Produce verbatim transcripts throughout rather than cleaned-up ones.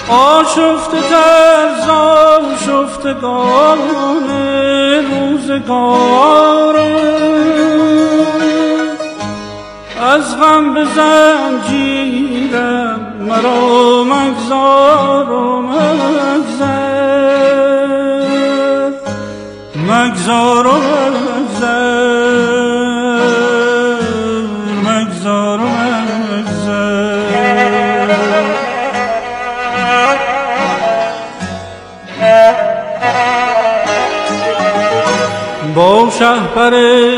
آشفته تر زاشفتگان روزگاره از غم به زنجیرم مرا مگذار و مگذر مگذار و مگذر مگذار و مگذر با شهپر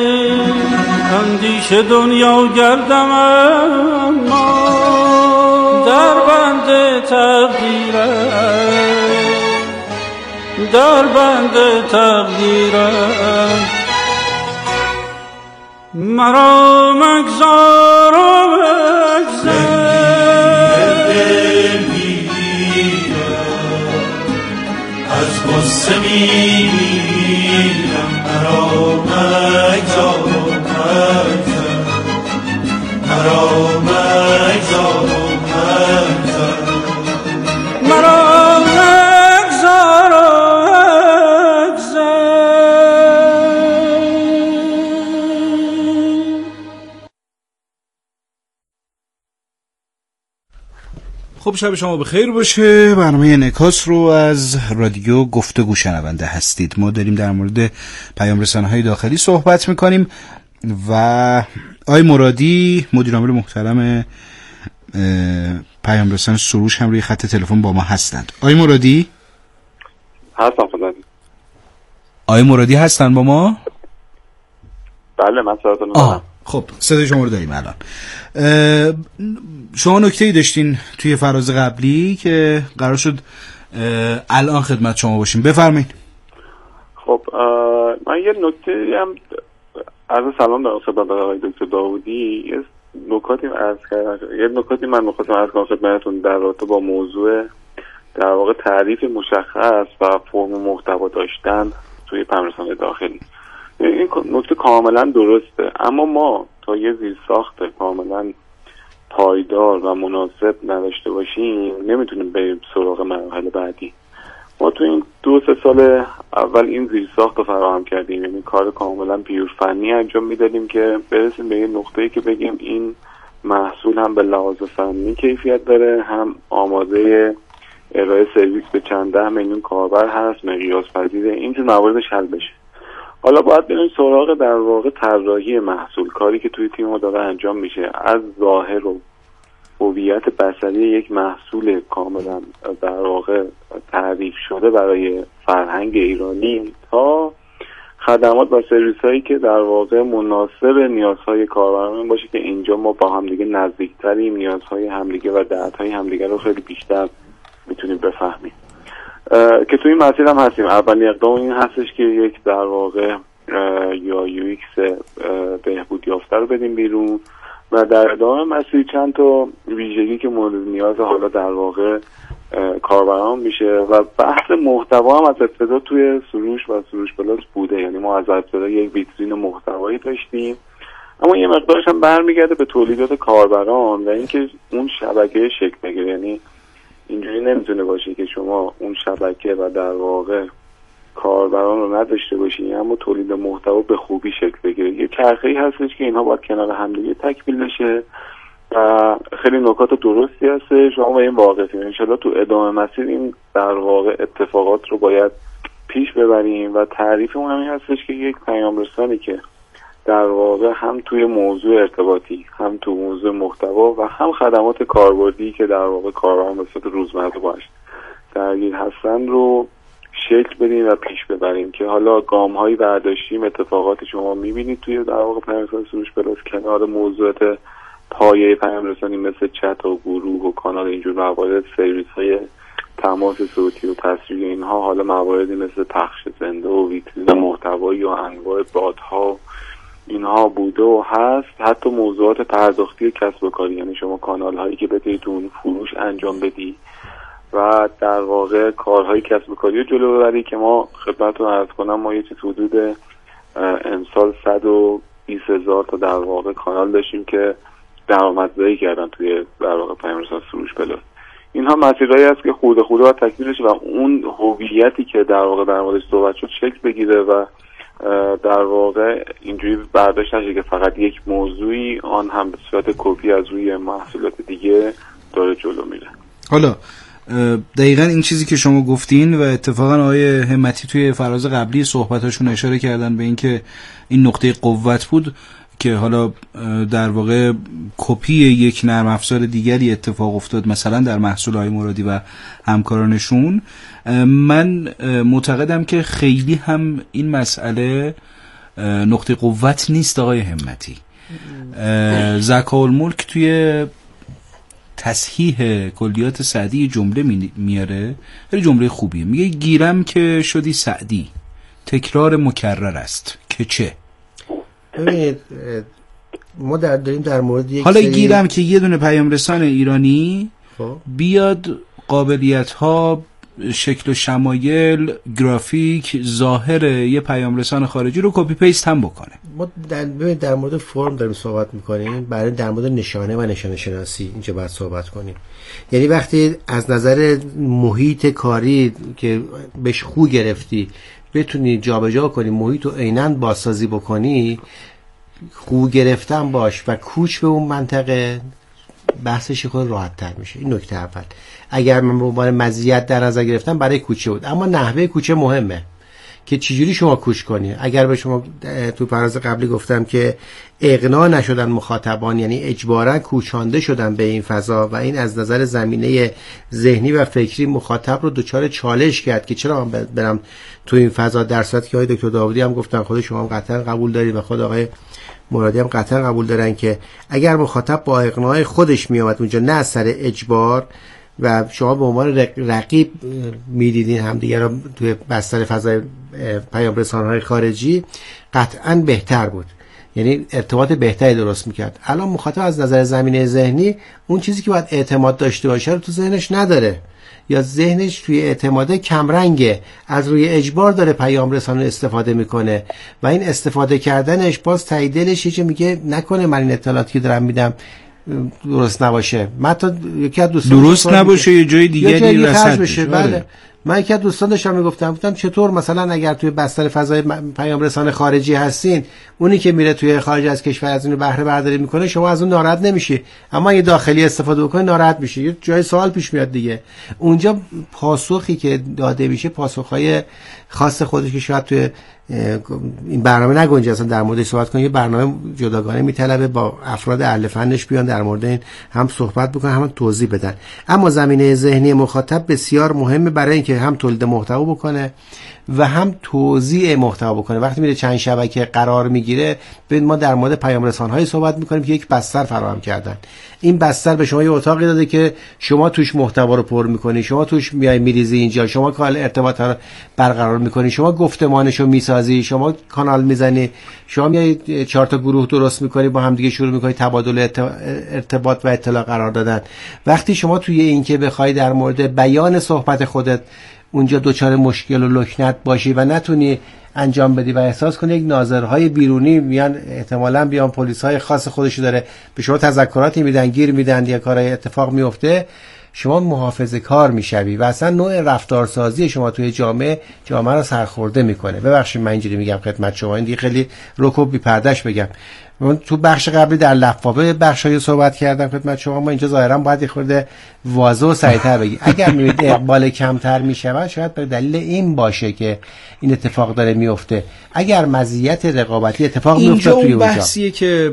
اندیشه دنیا گردم اما در بند تقدیرم در بند تقدیرم مرا مگذار و مگذر از غصه میمیرم مرا مگذار و مگذر مرا مگذار و مگذر مرا مگذار و مگذر. خب شب شما بخیر باشه. برنامه انعکاس رو از رادیو گفتگو شنونده هستید. ما داریم در مورد پیام رسانه‌های داخلی صحبت میکنیم و آقای مرادی مدیر عامل محترم پیام رسان سروش هم روی خط تلفن با ما هستند. آقای مرادی هستم خدمت. آقای مرادی هستن با ما؟ بله من صداتون دارم. خب صدای شما رو داریم الان. شما نکته‌ای داشتین توی فراز قبلی که قرار شد الان خدمت شما باشیم، بفرمایید. خب من یه نکته هم عرض سلام دارم خدمت آقای دکتر داوودی. یه نکاتی عرض کردم یه نکاتی من می‌خواستم عرض کنم خدمتتون در رابطه با موضوع در واقع تعریف مشخص و فرم محتوا داشتن توی پیام رسان‌های داخلی. این نکته کاملا درسته، اما ما تا یه زیرساخت کاملا پایدار و مناسب نداشته باشیم نمیتونیم بریم سراغ مراحل بعدی. ما تو این دو سه سال اول این زیرساخت رو فراهم کردیم، یعنی کار کاملا پیور فنی انجام میدادیم که برسیم به یه نقطه‌ای که بگیم این محصول هم به لحاظ فنی کیفیت داره، هم آماده ارائه سرویس به چند ده میلیون کاربر هست، مقیاس پذیره، اینجور مواردش حل بشه. حالا باید بریم سراغ در واقع طراحی محصول، کاری که توی تیم ما داره انجام میشه، از ظاهر و هویت بصری یک محصول کاملا در واقع تعریف شده برای فرهنگ ایرانی تا خدمات و سرویس هایی که در واقع مناسب نیازهای کاربران باشه که اینجا ما با همدیگه نزدیکتریم، نیازهای همدیگه و دردهای همدیگه رو خیلی بیشتر میتونیم بفهمیم که توی این مسیر هم هستیم. اولین اقدام این هستش که یک در واقع یا یو ایکس بهبود یافته رو بدیم بیرون و در ادامه مسیر چند تا ویژگی که مورد نیاز حالا در واقع کاربران میشه و بحث محتوا هم از ابتدا توی سروش و سروش پلاس بوده. یعنی ما از ابتدا یک ویترین محتوایی داشتیم، اما یه مقدارش هم برمیگرده به تولیدات کاربران و اینکه اون شبکه شکل بگیره. یعنی اینجوری نمیتونه باشه که شما اون شبکه و در واقع کاربران رو نداشته باشین اما تولید محتوا به خوبی شکل بگیره. یه چرخه‌ای هستش که اینها باید کنار هم دیگه تکمیل بشه و خیلی نکات درستی هست. شما با این واقفیم ان شاءالله تو ادامه مسیر این در واقع اتفاقات رو باید پیش ببریم و تعریف اون همین هستش که یک پیام رسانی که در واقع هم توی موضوع ارتباطی، هم تو موضوع محتوا و هم خدمات کاربردی که در واقع کاربران به صورت روزمره باش درگیر هستن رو شکل بدیم و پیش ببریم که حالا گام‌هایی برداشتیم. اتفاقاتی شما می‌بینید توی در واقع پیام رسانی سروش پلاس کنار موضوعات پایه پیام رسانی مثل چت و گروه و کانال اینجور موارد، سرویس‌های تماس صوتی و تصویری اینها، حالا مواردی مثل پخش زنده و ویترین محتوایی و انواع بات‌ها اینها بوده و هست. حتی موضوعات پرداختی کسب و کاری، یعنی شما کانال هایی که بتونید اون فروش انجام بدی و در واقع کارهای کسب و کاری رو جلو ببری که ما خدمتتون عرض کنم ما یه چیز حدود امسال صد و بیست هزار تا در واقع کانال داشتیم که درآمدزایی کردن توی در واقع پیام رسانی سروش پلاس. اینها مسیرهایی است که خورده خورده باید تکمیل بشه و اون هویتی که در واقع در موردش صحبت شد شکل بگیره و در واقع اینجوری برداشت نشه که فقط یک موضوعی آن هم به صورت کپی از روی محصولات دیگه داره جلو میره. حالا دقیقاً این چیزی که شما گفتین و اتفاقاً آقای همتی توی فراز قبلی صحبتاشون اشاره کردن به این که این نقطه قوت بود که حالا در واقع کپی یک نرم افزار دیگری اتفاق افتاد مثلا در محصولات مرادی و همکارانشون. من معتقدم که خیلی هم این مسئله نقطه قوت نیست آقای همتی. زکاالملک توی تصحیح کلیات سعدی جمله میاره، خیلی جمله خوبیه، میگه گیرم که شدی سعدی تکرار مکرر است که چه. ببینید ما در داریم در مورد یک حالا سری... گیرم که یه دونه پیام رسان ایرانی خب. بیاد قابلیت ها، شکل و شمایل، گرافیک، ظاهر یه پیام رسان خارجی رو کپی پیست هم بکنه. ما در ببینید در مورد فرم داریم صحبت میکنیم، برای در مورد نشانه و نشانه شناسی اینجا باید صحبت کنیم. یعنی وقتی از نظر محیط کاری که بهش خو گرفتی بتونی جابجا کنی، محیط رو عیناً بازسازی بکنی، خو گرفتن باش و کوچ به اون منطقه، بحثش خود راحت تر میشه. این نکته اول. اگر من به عنوان مزیت در نظر گرفتم برای کوچه بود، اما نحوه کوچه مهمه که چجوری شما کوچ کنی. اگر به شما تو فراز قبلی گفتم که اقناع نشدن مخاطبان، یعنی اجباراً کوچانده شدن به این فضا و این از نظر زمینه ذهنی و فکری مخاطب رو دچار چالش کرد که چرا من برم تو این فضا، در صورتی که آقای دکتر داوودی هم گفتن، خود شما هم قطعا قبول دارید و خود آقای مرادی هم قطعا قبول دارن که اگر مخاطب با اقناع خودش می آمد اونجا نه از سر اجبار و شما به عنوان رقیب میدیدین همدیگه رو توی بستر فضای پیام رسان‌های خارجی، قطعا بهتر بود، یعنی ارتباط بهتری درست میکرد. الان مخاطب از نظر زمینه ذهنی اون چیزی که باید اعتماد داشته باشه رو تو ذهنش نداره، یا ذهنش توی اعتماده کمرنگه، از روی اجبار داره پیام رسان استفاده میکنه و این استفاده کردنش باز تایید دلش یه چه میگه نکنه من این اطلاعاتی که دارم میدم درست نباشه. من تا یکی از دوستان درست نباشه یه جای دیگری رسد بشه. بله من یکی از دوستان داشتم میگفتم گفتم چطور مثلا اگر توی بستر فضای پیام رسان خارجی هستین، اونی که میره توی خارج از کشور از اون بهره برداری میکنه شما از اون ناراحت نمیشی، اما اگه داخلی استفاده بکنی ناراحت میشی. یه جای سوال پیش میاد دیگه. اونجا پاسخی که داده میشه پاسخهای خاص خودش که شاید توی این برنامه نگنجه اصلا در موردش صحبت کنیم. یه برنامه جداگانه میطلبه با افراد اهل فنش بیان در مورد این هم صحبت بکنن هم توضیح بدن. اما زمینه ذهنی مخاطب بسیار مهمه برای اینکه هم تولید محتوا بکنه و هم توزیع محتوا بکنه. وقتی میره چند شبکه قرار میگیره، ببین ما در مورد پیام رسان‌های صحبت میکنیم که یک بستر فراهم کردن. این بستر به شما یه اتاقی داده که شما توش محتوا رو پر میکنی، شما توش میای میریزی اینجا، شما کال ارتباط رو برقرار میکنی، شما گفتمانشو میسازی، شما کانال میزنی، شما میای چهار تا گروه درست میکنی با هم دیگه شروع میکنی تبادل ارتباط و اطلاع قرار دادن. وقتی شما توی این که بخوای در مورد بیان صحبت خودت اونجا دوچار مشکل و لکنت باشی و نتونی انجام بدی و احساس کنی یک ناظرهای بیرونی میان، احتمالاً بیان پلیس‌های خاص خودشو داره به شما تذکراتی میدن، گیر میدن یا کارهای اتفاق میفته، شما محافظه کار میشوی و اصلا نوع رفتارسازی شما توی جامعه جامعه رو سرخورده میکنه. ببخشید من اینجوری میگم خدمت شما، این دیگه خیلی رکوب بی پردهش بگم. من تو بخش قبلی در لفافه بخشای صحبت کردم خدمت شما، ما اینجا ظاهرا باید خورده واضح و سریعتر بگی. اگر میبینید اقبال کمتر میشود شاید به دلیل این باشه که این اتفاق داره میفته. اگر مزیت رقابتی اتفاق میفته توی اونجا، بحثیه که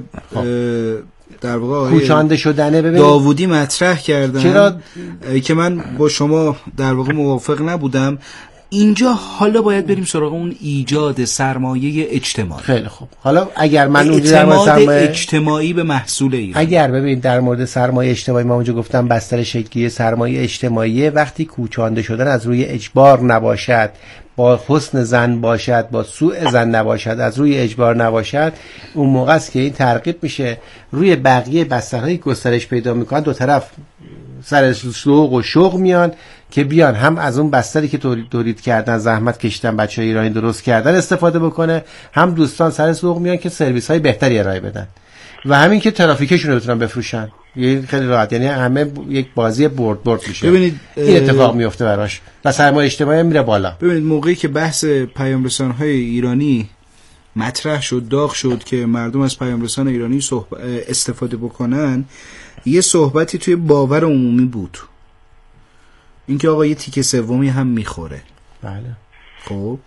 در واقع کوچانده شدنه. ببین داوودی مطرح کردن چرا که من با شما در واقع موافق نبودم. اینجا حالا باید بریم سراغ اون ایجاد سرمایه اجتماعی. خیلی خوب. حالا اگر من اون اعتماد سرمایه اجتماعی به محصول ایران، اگر ببین در مورد سرمایه اجتماعی ما اونجا گفتم بستر شکلی سرمایه اجتماعی وقتی کوچانده شدن از روی اجبار نباشد، با حسن زن باشد، با سوء زن نباشد، از روی اجبار نباشد، اون موقع است که این ترغیب میشه روی بقیه بسترهای گسترش پیدا میکنن. دو طرف سر سوق و شوق میان که بیان هم از اون بستری که تولید کردن، زحمت کشیدن، بچه‌های ایرانی درست کردن استفاده بکنه، هم دوستان سر سوق میان که سرویس های بهتری ارائه بدن و همین که ترافیکشون رو بتونن بفروشن. یه خیلی راحت، یعنی همه یک بازی برد برد میشه. ببینید این اتفاق میفته براش و سرمایه اجتماعی میره بالا. ببینید موقعی که بحث پیام رسان‌های ایرانی مطرح شد، داغ شد که مردم از پیام رسان ایرانی صحبت استفاده بکنن، یه صحبتی توی باور عمومی بود اینکه آقا یه تیکه سومی هم میخوره. بله. خب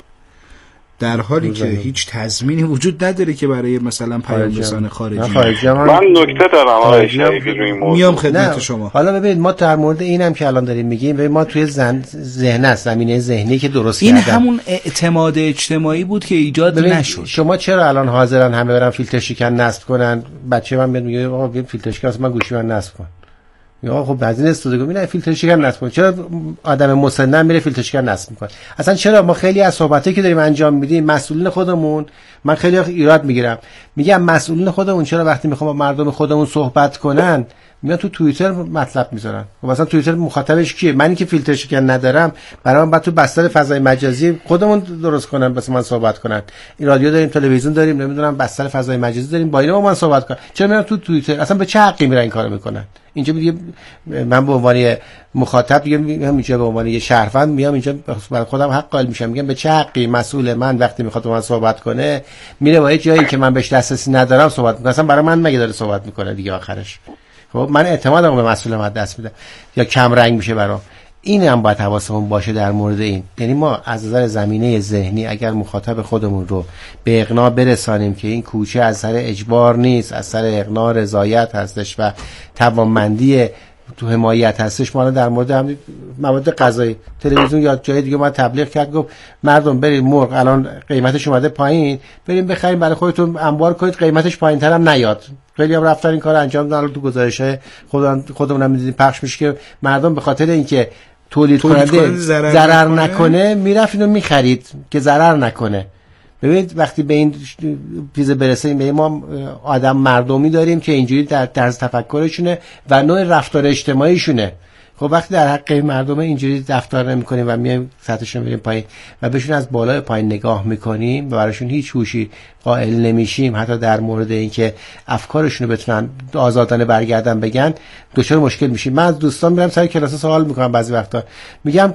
در حالی که هیچ تضمینی وجود نداره که برای مثلا پیام رسان خارجی. من نکته دارم آقای شریفی روی این موضوع. میام خدمت شما. حالا ببینید ما در مورد اینم که الان داریم میگیم، ببین ما توی زن ذهن است، زمینه ذهنی که درست این کردن. همون اعتماد اجتماعی بود که ایجاد نشد. شما چرا الان حاضرن همه برن فیلتر شکن نصب کنن؟ بچه من میاد میگه آقا بیا فیلتر شکن من گوشی من نصب کن. یا خب بعضی استفاده میکنه فیلتر شکن نصب کنه. چرا آدم مسن میره فیلتر شکن نصب میکنه؟ اصلا چرا ما خیلی از صحبتایی که داریم انجام میدیم مسئولین خودمون، من خیلی ایراد میگیرم، میگم مسئولین خودمون چرا وقتی میخوام با مردم خودمون صحبت کنن میان تو توییتر مطلب میذارن؟ خب اصلا توییتر مخاطبش کیه؟ منی که فیلتر شکن ندارم برای من بعد تو بستر فضای مجازی خودمون درست کنن واسه من صحبت کنن. این رادیو داریم، تلویزیون داریم، نمیدونم بستر فضای مجازی داریم، با اینا با من صحبت کنن. چرا میان تو توییتر؟ اصلا به چه حقی میرن این کارو میکنن؟ اینجا میگه من به عنوان مخاطب دیگه میگم اینجا به عنوان یه شهروند میام اینجا برای خودم حق قائل میشم، میگم به چه حقی مسئول من وقتی میخواد با من صحبت کنه میره با یه جایی که من بهش دسترسی ندارم صحبت میکنه؟ اصلا برای من مگه داره صحبت میکنه دیگه آخرش؟ خب من اعتمادم به مسئول من دست میدم یا کم رنگ میشه برام. این هم باید حواسمون باشه در مورد این. یعنی ما از نظر زمینه ذهنی اگر مخاطب خودمون رو به اقناع برسانیم که این کوچه از سر اجبار نیست، از سر اقناع رضایت هستش و توانمندی تو حمایت هستش. ما در مورد هم مواد غذایی تلویزیون یا جای دیگه ما تبلیغ کرد گفت مردم برید مرغ الان قیمتش اومده پایین، بریم بخریم برای خودتون انبار کنید قیمتش پایین‌تر هم نیاد. خیلی هم رفتن این کار انجام دادن. تو گزارش‌های خودمون خودمون هم می‌دیدیم پخش میشه که مردم به خاطر اینکه تولید کننده ضرر نکنه میرفت اینو می‌خرید که ضرر نکنه. ببینید وقتی به این چیز برسیم، به ما آدم مردمی داریم که اینجوری در طرز تفکرشونه و نوع رفتار اجتماعیشونه. خب وقتی در حق مردم اینجوری رفتار نمی‌کنیم و میایم سطحشون میریم پایین و بهشون از بالای پایین نگاه می‌کنیم و براشون هیچ هوشی قائل نمیشیم، حتی در مورد اینکه افکارشون رو بتونن آزادانه برگردن بگن، دچار مشکل میشیم. من از دوستان میرم سر کلاس سوال میکنم، بعضی وقتا میگم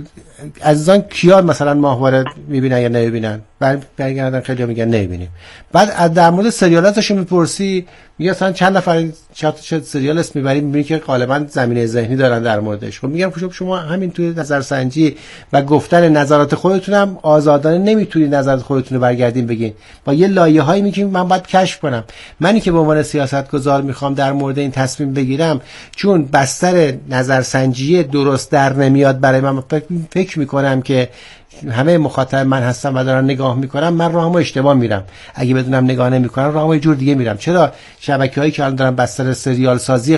عزیزان کیا مثلا ماهواره میبینن یا نمیبینن؟ برگردن خیلی میگن نمیبینیم. بعد در مورد سریالاتشون میپرسی میگه مثلا چند نفر چه سریال اسم میبریم میبینی که غالبا زمینه ذهنی دارن در موردش. خب میگم شما همین توی نظرسنجی و گفتن نظرات خودتون هم آزادانه نمیتونید نظرات خودتون رو برگردین بگین، با یه لایه‌هایی میگیم من باید کشف کنم. منی که به عنوان سیاستگزار میخوام در مورد این تصمیم بگیرم، چون بستر نظرسنجی درست در نمیاد برای من، فکر میکنم که همه مخاطب من هستم و دارن نگاه میکنم، من راهمو اشتباه میرم. اگه بدونم نگاه نمیکنم راهمو یه جور دیگه میرم. چرا شبکه‌هایی که الان دارن بستر سریال سازی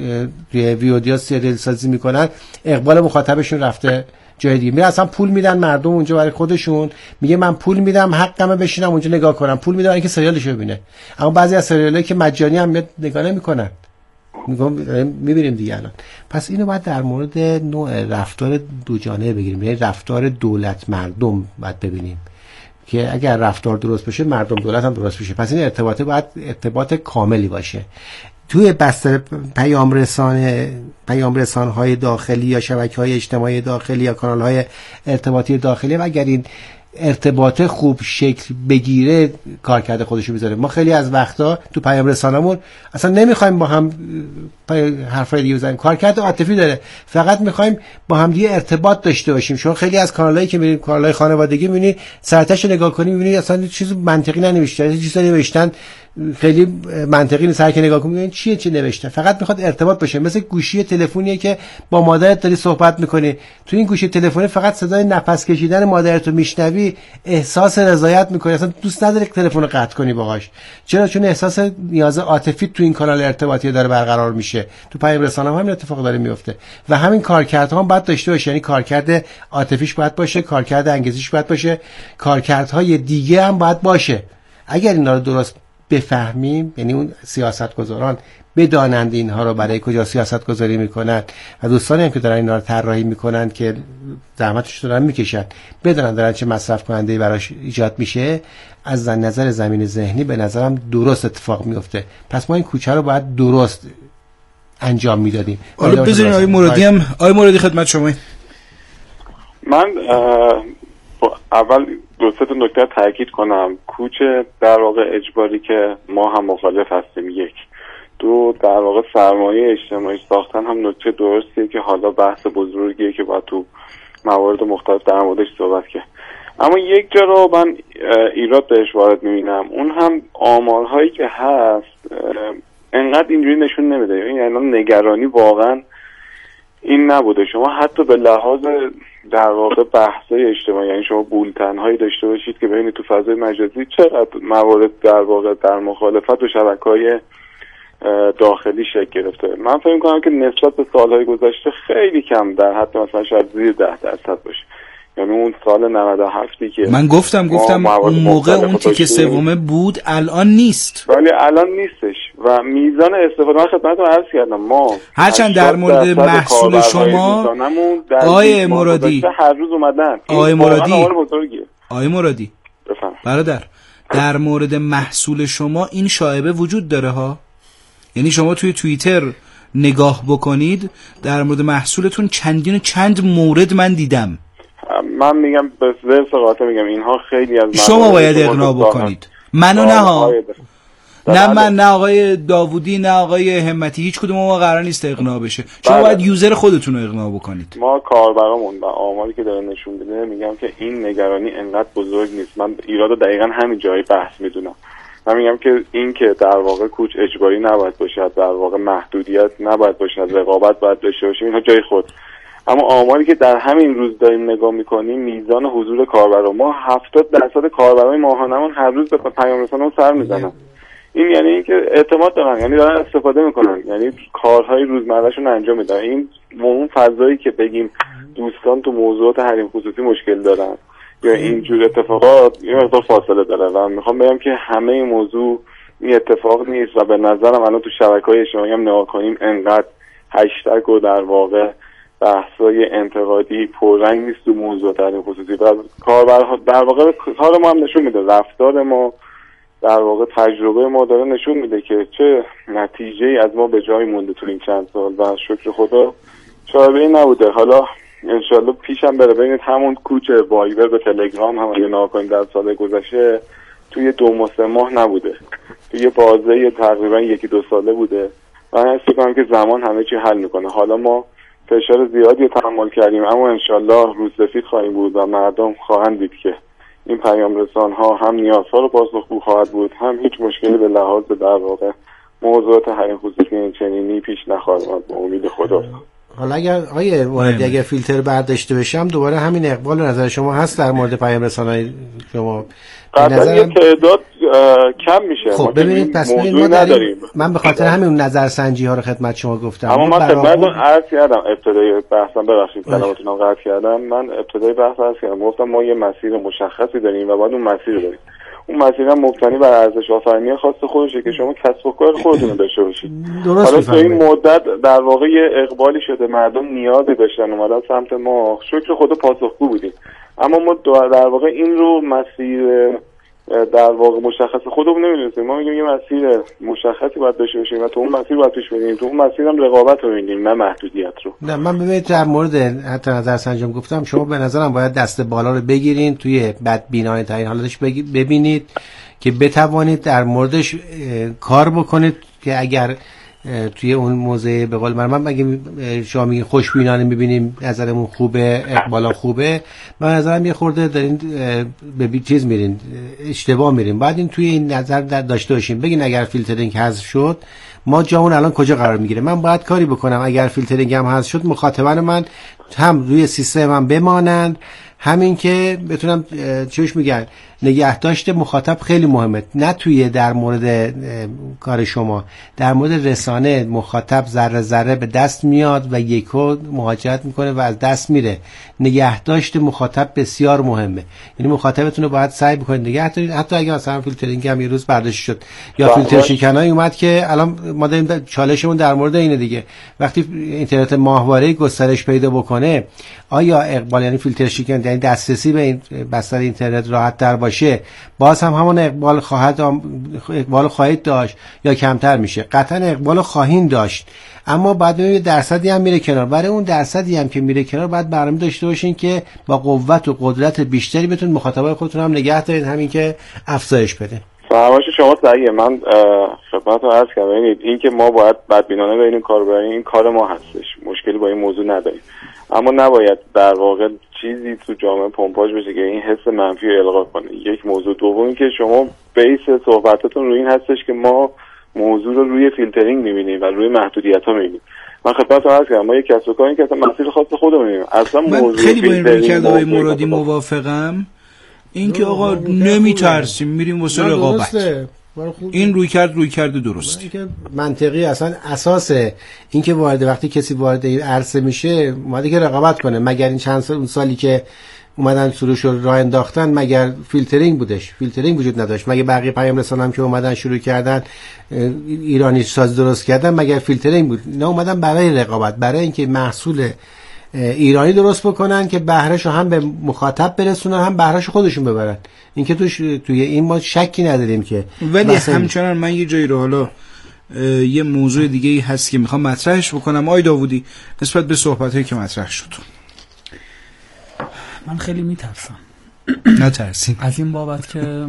ویدیو سریال سازی میکنن، اقبال مخاطبشون رفته جای دیگه، میره اصلا پول میدن مردم اونجا برای خودشون، میگه من پول میدم حقمه بشینم اونجا نگاه کنم، پول میدم اینکه سریالشو ببینه. اما بعضی از سریالایی که مجانی هم میاد نگاه نمیکنن. میگم میبینیم دیگه الان. پس اینو باید در مورد نوع رفتار دو جانبه بگیریم، یعنی رفتار دولت مردم باید ببینیم که اگر رفتار درست بشه مردم دولت هم درست بشه. پس این ارتباطه باید ارتباط کاملی باشه. توی بستر پیام رسانه پیام رسان‌های داخلی یا شبکه‌های اجتماعی داخلی یا کانال‌های ارتباطی داخلی، و اگر این ارتباط خوب شکل بگیره کارکرد خودشو میذاره. ما خیلی از وقتا تو پیام رسانمون اصلا نمیخوایم با هم حرفای دیگه بزنیم، کارکرد عاطفی داره، فقط میخوایم با هم دیگه ارتباط داشته باشیم. شما خیلی از کانالایی که میرین، کانالای خانوادگی میبینی، سرتاشو نگاه کنی میبینی اصلا چیز منطقی ننوشته، چیزی نوشتن خیلی منطقی نیست. هر کی نگاه کنه میگه چیه چی نوشته، فقط میخواد ارتباط باشه. مثل گوشی تلفنیه که با مادرت داری صحبت میکنی، تو این گوشی تلفنی فقط صدای نفس کشیدن مادرت رو میشنوی، احساس رضایت میکنی، اصلا دوست نداری تلفن رو قطع کنی باهاش. چرا؟ چون احساس نیاز عاطفی تو این کانال ارتباطی داره برقرار میشه. تو پیام رسانه هم همین اتفاق داره میفته و همین کارکردها هم باید داشته باشه، یعنی کارکرد عاطفیش باید باشه، کارکرد انگیزشیش باید باشه، کارکردهای دیگه هم باید باشه. اگر اینا رو درست بفهمیم، یعنی اون سیاستگزاران بدانند اینها رو برای کجا سیاست گذاری میکنن و دوستانی هم که دارن اینا رو طراحی میکنن که زحمتش دارن میکشن بدانند دارن چه مصرف کننده براش ایجاد میشه، از نظر زمین ذهنی به نظرم درست اتفاق میفته. پس ما این کوچه رو باید درست انجام میدادیم. حالا بذارین آقای مرادی هم آقای مرادی خدمت شما. من اول دو سه تا نکته تاکید کنم. کوچ در واقع اجباری که ما هم مخالف هستیم، یک. دو، در واقع سرمایه اجتماعی ساختن هم نکته درستیه که حالا بحث بزرگیه که باید تو موارد مختلف در موردش صحبت کرد. اما یک جا رو من ایراد بهش وارد می‌بینم، اون هم آمارهایی که هست انقدر اینجوری نشون نمیده. یعنی نگرانی واقعا این نبوده. شما حتی به لحاظ در واقع بحث‌های اجتماعی، یعنی شما بولتن‌هایی داشته باشید که ببینید تو فضای مجازی چقدر موارد در واقع در مخالفت و شبکه‌های داخلی شکل گرفته. من فکر می‌کنم که نسبت به سال‌های گذشته خیلی کم، در حد مثلا شاید زیر ده درصد باشه. یعنی اون سال نود و هفت که من گفتم گفتم اون موقع اون تیکه سومه بود، الان نیست. ولی الان نیستش و میزان استفاده، من خدمتتون عرض کردم ما هرچند در مورد محصول شما آقای مرادی هر روز اومدن. آقای مرادی آقای مرادی برادر، در مورد محصول شما این شایبه وجود داره ها. یعنی شما توی توییتر نگاه بکنید در مورد محصولتون چندین و چند مورد من دیدم. من میگم به ذرس قاطع میگم اینها خیلی از شما باید اقناع بکنید، منو نه ها. نه من نه آقای داوودی نه آقای همتی، هیچ کدوم ما قرار نیست اقناع بشه. شما بله. باید یوزر خودتون رو اقناع بکنید. ما کاربرامون و آماری که داره نشون میده میگم که این نگرانی انقدر بزرگ نیست. من ایرادو دقیقاً همین جای بحث میدونم. من میگم که این که در واقع کوچ اجباری نباید باشد، در واقع محدودیت نباید باشد، رقابت باید داشته باشیم، اینها جای خود. اما آماری که در همین روز داریم نگاه میکنیم، میزان حضور کاربران، ما هفتاد درصد کاربرای ماهانمون هر روز به پیام رسانمون سر میزنن. این یعنی اینکه اعتماد دارن، یعنی دارن استفاده میکنن، یعنی کارهای روزمرهشون انجام میدن. این اون فضایی که بگیم دوستان تو موضوعات حریم خصوصی مشکل دارن یا اینجور اتفاقات، یه مقدار فاصله داره و میخوام بگم که همه این موضوع این اتفاق نیست و به نظرم الان تو شبکه‌های اجتماعی هم نگاه کنیم انقدر هشتگ و در واقع بحثای انتقادی پررنگ نیست تو موضوع حریم خصوصی. و کاربرها در واقع کار ما هم نشون میده، رفتار ما در واقع تجربه ما داره نشون میده که چه نتیجه‌ای از ما به جای مونده تو این چند سال و شکر خدا شایبه‌ای نبوده. حالا انشالله پیشم بره. ببینید همون کوچ وایبر به تلگرام هم اگه نگاه کنید در سال گذشته توی دو ماه سه ماه نبوده، توی بازه تقریبا یکی دو ساله بوده. من حس می‌کنم که زمان همه چی حل میکنه. حالا ما فشار زیادی تحمل کردیم اما انشالله روزسفید خواهیم بود و مردم خواهند دید که این پیام رسان ها هم نیازها رو پاسخگو خواهد بود، هم هیچ مشکلی به لحاظ در واقع موضوعات حریم خصوصی این چنینی پیش نخواهد آمد به امید خدا. حالا اگر آقای واردی اگر فیلتر برداشته بشم دوباره همین اقبال نظر شما هست در مورد پیام رسانه‌های شما؟ قطعا یه تعداد کم میشه. خب ببینید پس ما داریم، من به خاطر همین نظرسنجی ها رو خدمت شما گفتم. اما من خدمتتون عرض کردم ابتدای بحثم، ببخشید کلامتون رو قطع کردم، من ابتدای بحث عرض کردم گفتم ما یه مسیر مشخصی داریم و باید اون مسیر رو بریم. اون مسیر هم مبتنی بر ارزش آفرینی خاص خودشه که شما کسب و کار خودتون داشته باشید. حالا تو این مدت در واقع یه اقبالی شده، مردم نیازی داشتن اومدن سمت ما، شکر خدا پاسخگو بودیم. اما ما در واقع این رو مسیر در واقع مشخص خودمون نمی‌دونیم. ما میگیم یه مسیر مشخصی باید داشته باشیم و تو اون مسیر باید پیش بریم. تو اون مسیر هم رقابت رو می‌بینیم نه محدودیت رو. نه من ببینید در مورد حتی نظرسنجی گفتم شما به نظرم باید دست بالا رو بگیرین توی بدبینانه ترین حالتش ببینید که بتوانید در موردش کار بکنید که اگر توی اون موضع به قول من من مگه شما میگین خوشبینانه میبینیم نظرمون خوبه اقبالا خوبه، من نظرم یه خورده دارین به بی چیز میرین اشتباه میرین. بعد این توی این نظر داشته باشیم بگین اگر فیلترینگ حذف شد ما جامون الان کجا قرار میگیره. من باید کاری بکنم اگر فیلترینگ هم حذف شد مخاطبان من هم روی سیستم هم بمانند، همین که بتونم چوش میگن نگهداشت مخاطب خیلی مهمه، نه توی در مورد کار شما، در مورد رسانه مخاطب ذره ذره به دست میاد و یکو مهاجرت میکنه و از دست میره. نگهداشت مخاطب بسیار مهمه، یعنی مخاطبتون رو باید سعی بکنید نگه دارید. حتی اگه مثلا فیلترینگ هم یه روز برداشت شد یا فیلتر شکنایی اومد که الان ما داریم چالشمون در مورد اینه دیگه. وقتی اینترنت ماهواره گسترش پیدا بکنه، آیا اقبال یعنی فیلتر شکن، یعنی دسترسی به این بستر اینترنت راحت تر باشه، باز هم همون اقبال خواهد اقبال خواهید داشت یا کمتر میشه؟ قطعا اقبال خواهیم داشت، اما بعد ببینید درصدی هم میره کنار. برای اون درصدی هم که میره کنار باید برنامه داشته باشین که با قوت و قدرت بیشتری بتون مخاطبای خودتون هم نگه دارید، همین که افزایش بده. فرمایش شما صحیحه. من خدمتتون عرض کردم ببینید این که ما باید بدبینانه به این کار بریم، این کار ما هستش، مشکلی با این موضوع نداریم، اما نباید در واقع چیزی تو جامعه پمپاژ بشه که این حس منفی رو القا کنه. یک موضوع. دومی که شما بیس صحبتاتون روی این هستش که ما موضوع رو روی فیلترینگ می‌بینیم و روی محدودیت‌ها می‌بینیم. من خدمتتون عرض کردم ما یک کسب و کاری که اصلا مسیر خاص خودمون می‌بینیم. اصلا موضوع خیلی با این رویکرد آقای مرادی موافقم. این که آقا نمیترسیم میریم واسه رقابت، این رویکرد رویکرد درستی که منطقی. اصلا اساس این که وارد وقتی کسی وارد این عرصه میشه اومده که رقابت کنه. مگر این چند سال اون سالی که اومدن سروش رو راه انداختن مگر فیلترینگ بودش؟ فیلترینگ وجود نداشت. مگه بقیه پیام رسان هم که اومدن شروع کردن ایرانی ساز درست کردن مگر فیلترینگ بود؟ نه، اومدن برای رقابت، برای اینکه محصول ایرانی درست بکنن که بهرهشو هم به مخاطب برسونن هم بهرهشو خودشون ببرن. این که توش توی این ما شکی نداریم که. ولی همچنان من یه جایی رو حالا یه موضوع دیگه ای هست که میخوام مطرحش بکنم آقای داوودی نسبت به صحبتایی که مطرح شد. من خیلی میترسم. نترسین از این بابت که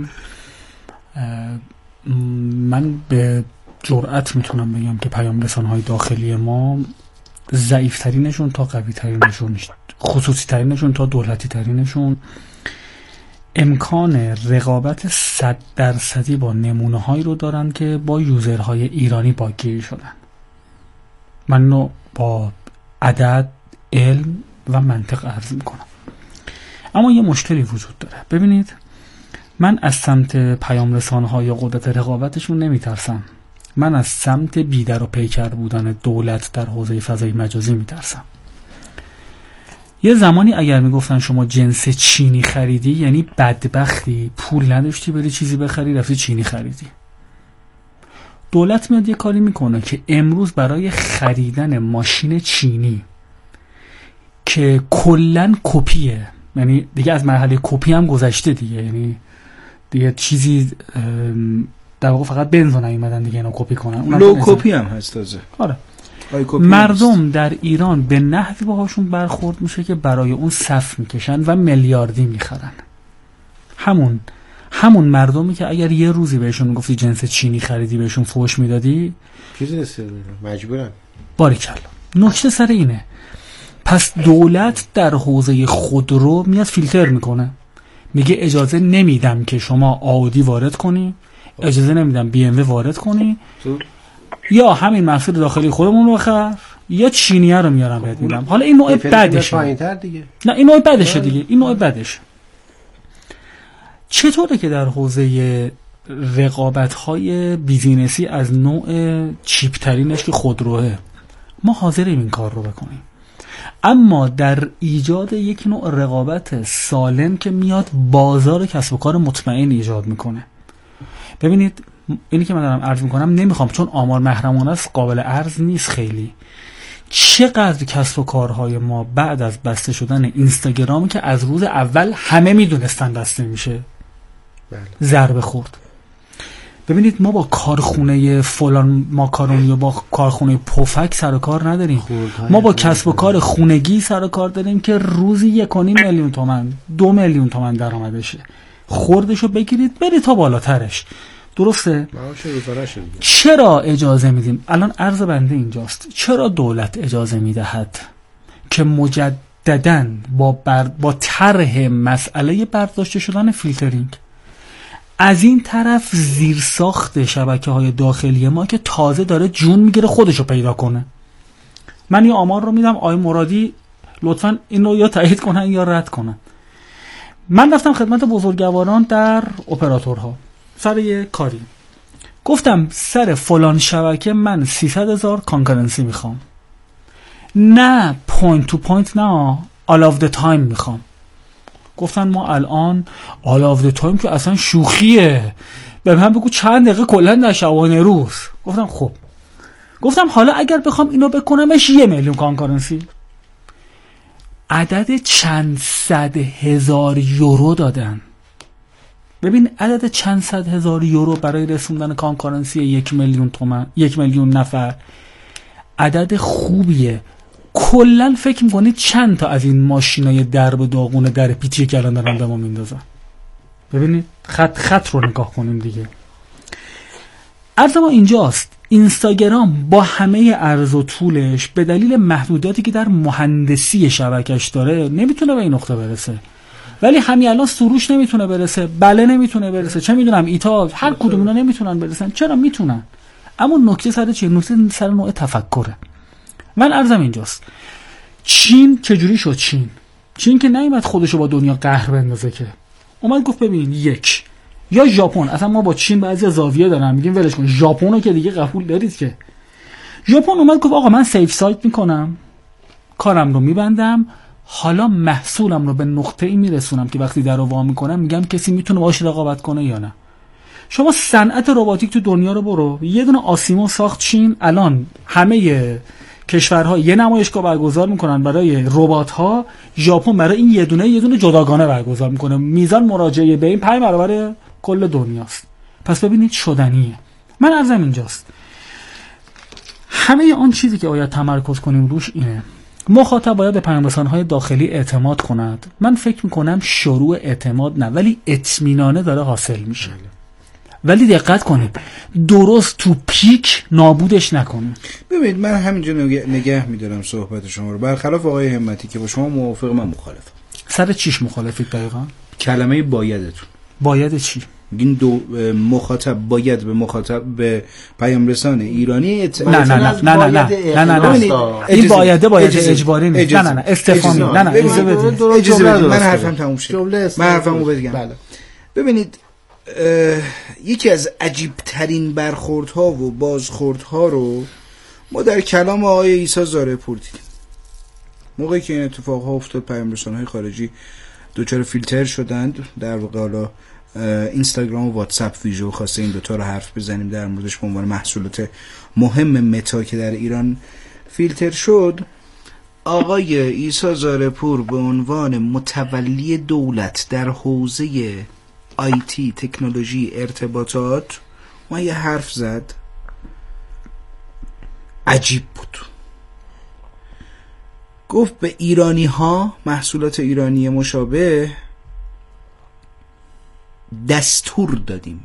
من به جرئت میتونم بگم که پیام رسانه‌های داخلی ما ضعیف‌ترینشون تا قوی‌ترینشون، خصوصی‌ترینشون تا دولتی‌ترینشون امکان رقابت صد درصدی با نمونه‌هایی رو دارن که با یوزرهای ایرانی باگیری شدن. من نو با عدد، علم و منطق عرض میکنم. اما یه مشکلی وجود داره. ببینید من از سمت پیام رسانه‌ها یا قدرت رقابتشون نمیترسم، من از سمت بیدر و پیکر بودن دولت در حوزه فضای مجازی میترسم. یه زمانی اگر میگفتن شما جنس چینی خریدی یعنی بدبختی، پول نداشتی بری چیزی بخری رفتی چینی خریدی. دولت میاد یه کاری میکنه که امروز برای خریدن ماشین چینی که کلن کپیه، یعنی دیگه از مرحله کپی هم گذشته دیگه، یعنی دیگه چیزی در واقع فقط بنز نیومدن دیگه اینو کپی کنن، لو کپی هم هست تازه. آره مردم هست. در ایران به نحوی باهاشون برخورد میشه که برای اون صف میکشن و میلیاردی میخرن. همون همون مردمی که اگر یه روزی بهشون گفتی جنس چینی خریدی بهشون فوش میدادی مجبورن. باریکلا. نکته سر اینه، پس دولت در حوزه خودرو میاد فیلتر میکنه، میگه اجازه نمیدم که شما آودی وارد کنی، اجازه نمیدم بی ام و وارد کنی، یا همین محصول داخلی خودمون رو بخر یا چینیه رو میارم بهت میدم. حالا این نوع بدشه نه این نوع بدشه دیگه این نوع بدشه. چطوره که در حوزه رقابت‌های بیزینسی از نوع چیپ ترینش که خودروه ما حاضریم این کار رو بکنیم، اما در ایجاد یک نوع رقابت سالم که میاد بازار کسب و کار مطمئن ایجاد میکنه. ببینید اینی که من دارم عرض میکنم نمیخوام چون آمار محرمانه است قابل عرض نیست خیلی، چقدر کسب و کارهای ما بعد از بسته شدن اینستاگرامی که از روز اول همه میدونستن بسته میشه ضربه خورد. ببینید ما با کارخونه فلان ماکارونی و با کارخونه پفک سر و کار نداریم، ما با کسب و کار خونگی سر و کار داریم که روزی یک و نیم میلیون تومان دو میلیون تومان درآمد بشه. خوردشو بگیرید برید تا بالاترش. درسته؟ چرا اجازه میدیم؟ الان عرض بنده اینجاست، چرا دولت اجازه میدهد که مجدداً با بر... با طرح مسئله برداشته شدن فیلترینگ از این طرف زیرساخت شبکه‌های داخلی ما که تازه داره جون میگیره خودشو پیدا کنه؟ من یه آمار رو میدم آقای مرادی لطفاً اینو یا تایید کنن یا رد کنن. من رفتم خدمت بزرگواران در اپراتورها سر یه کاری، گفتم سر فلان شبکه من سیصد هزار کانکرنسی میخوام، نه پوینت تو پوینت، نه all of the time میخوام. گفتن ما الان all of the time که اصلا شوخیه، به من بگو چند دقیقه کلا در شبانه روز. گفتم خب گفتم حالا اگر بخوام اینو بکنمش یه میلیون کانکارنسی، عدد چند صد هزار یورو دادن. ببین عدد چند صد هزار یورو برای رسوندن کانکارنسی یک میلیون تومان، یک میلیون نفر عدد خوبیه. کلن فکر میکنید چند تا از این ماشینای درب داغون در پیچی که الان دارن به ما میندازن؟ ببینید خط خط رو نگاه کنیم دیگه. عرض ما اینجاست، اینستاگرام با همه عرض و طولش به دلیل محدوداتی که در مهندسی شبکش داره نمیتونه به این نقطه برسه. ولی همین الان سروش نمیتونه برسه، بله نمیتونه برسه، چه میدونم ایتا، هر کدوم اینا نمیتونن برسن. چرا میتونن؟ اما نکته سر چیه؟ نکته سر نوع تفکره. من عرضم اینجاست، چین چجوری شد؟ چین چین که نیومد خودشو با دنیا قهر بندازه، که اومد گفت ببین یک یا ژاپن، اصلا ما با چین بعضی زاویه دارن میگیم ولش کن، ژاپن رو که دیگه قبول دارید که. ژاپن اومد گفت آقا من سیف سایت میکنم، کارم رو میبندم، حالا محصولم رو به نقطه ای میرسونم که وقتی در رو وا میکنم میگم کسی میتونه باهاش رقابت کنه یا نه. شما صنعت رباتیک تو دنیا رو برو، یه دونه آسیمو ساخت چین، الان همه کشورها یه نمایشگاه برگزار میکنن برای ربات‌ها، ژاپن برای این یه دونه یه دونه جداگانه برگزار میکنه. میزان مراجعه به این پنج برابر کل دنیاست. پس ببینید شدنیه. من عرضم اینجاست، همه آن چیزی که باید تمرکز کنیم روش اینه، مخاطب باید به پیام‌رسان‌های داخلی اعتماد کند. من فکر میکنم شروع اعتماد نه، ولی اطمینانه داره حاصل میشه. ولی دقت کنید درست تو پیک نابودش نکنید. ببینید من همینجا نگه, نگه میدارم صحبت شما رو، برخلاف آقای همتی که با شما موافق، من مخالفم. سر چیش مخالفید دقیقا؟ کلمه بایدتون. باید چی؟ این دو مخاطب باید به مخاطب به پیام رسان ایرانی ات... نه نه نه نه نه نه نه نه این بایده باید اجباری نیست. نه نه نه استفامی. نه نه اجازه بدید. اجازه بدید من حرفم تموم شد. من حرفمو بگم. بله. ببینید یکی از عجیب ترین برخوردها و بازخوردها رو ما در کلام آقای عیسی زارعپور دیدیم. موقعی که این اتفاقها افتاد، پیام رسان‌های خارجی دوچار فیلتر شدند. در واقع حالا اینستاگرام و واتساپ ویژو خواسته این دوتا رو حرف بزنیم در موردش به عنوان محصولات مهم متا که در ایران فیلتر شد. آقای عیسی زارعپور به عنوان متولی دولت در حوزه آیتی، تکنولوژی، ارتباطات ما یه حرف زد عجیب بود. گفت به ایرانی ها، محصولات ایرانی مشابه دستور دادیم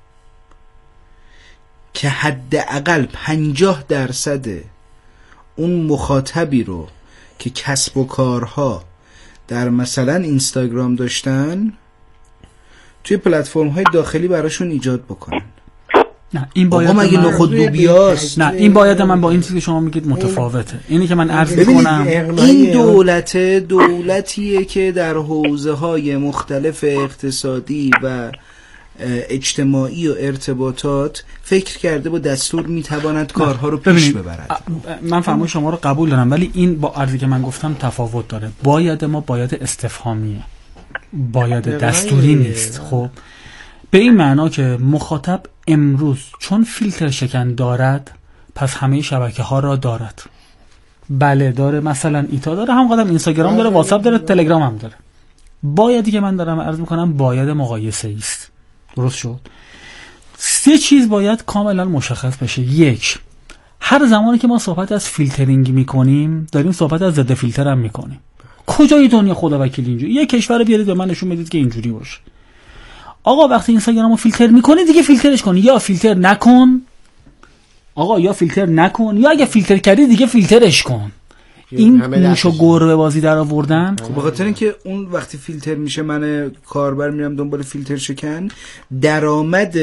که حداقل پنجاه درصد اون مخاطبی رو که کسب و کارها در مثلا اینستاگرام داشتن توی پلتفرم های داخلی براشون ایجاد بکنن. نه این باید مگه نخود لوبیاست. نه این باید من با این چیزی که شما میگید متفاوته. اینی که من عرض میکنم این دولت دولتیه که در حوزه های مختلف اقتصادی و اجتماعی و ارتباطات فکر کرده با دستور میتواند کارها رو پیش ببرد. من فهمم شما رو قبول دارم، ولی این با عرضی که من گفتم تفاوت داره. باید ما باید استفهامیه، باید دستوری نیست. خب به این معنا که مخاطب امروز چون فیلتر شکن دارد پس همه شبکه ها را دارد. بله داره، مثلا ایتا داره، هم قدم اینستاگرام داره، واتساپ داره، تلگرام هم داره. بایدی که من دارم عرض میکنم باید مقایسه است. درست شد؟ سه چیز باید کاملا مشخص بشه. یک، هر زمانی که ما صحبت از فیلترینگ میکنیم داریم صحبت از ضد فیلتر هم میکنیم. کجای دنیا خدا وکیل اینجوری؟ یه کشور بیارید به من نشون بدید که اینجوری باشه. آقا وقتی اینستاگرامو فیلتر میکنی دیگه فیلترش کن، یا فیلتر نکن. آقا یا فیلتر نکن، یا اگه فیلتر کردی دیگه فیلترش کن. این موشو گربه بازی در آوردن. خب به خاطر اینکه اون وقتی فیلتر میشه من کاربر میرم دنبال فیلتر شکن، درآمد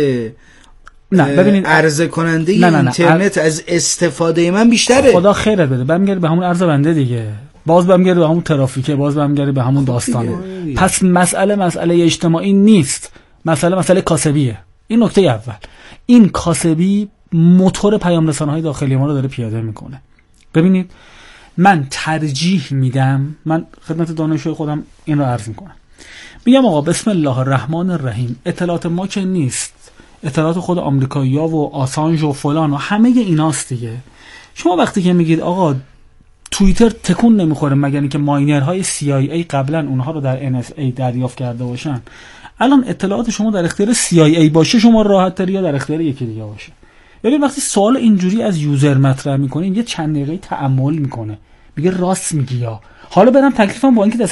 نه ببینید عرضه کننده نه نه نه. اینترنت از استفاده من بیشتره. خدا خیرت بده. برمیگرده به همون عرضه بنده دیگه. باز برمیگرده به همون ترافیکه، باز برمیگرده به همون داستانه. پس مسئله مسئله اجتماعی نیست. مسئله مسئله کاسبیه. این نکته اول. این کاسبی موتور پیام رسانه‌های داخلی ما رو داره پیاده میکنه. ببینید من ترجیح میدم، من خدمت دانشجوی خودم این رو عرض میکنم، میگم آقا بسم الله الرحمن الرحیم، اطلاعات ما که نیست، اطلاعات خود آمریکایی‌ها و آسانژ و فلان و همه ایناست دیگه. شما وقتی که میگید آقا توییتر تکون نمیخوره مگر اینکه ماینرهای سی آی ای قبلا اونها رو در ان اس ای دریافت کرده باشن، الان اطلاعات شما در اختیار سی آی ای باشه شما راحت تری یا در اختیار یکی دیگه باشه. ببین وقتی سوال اینجوری از یوزر مطرح میکنین یه چند دقیقه تأمل میکنه، میگه راست میگی، یا حالا برم تکلیفم با اینکه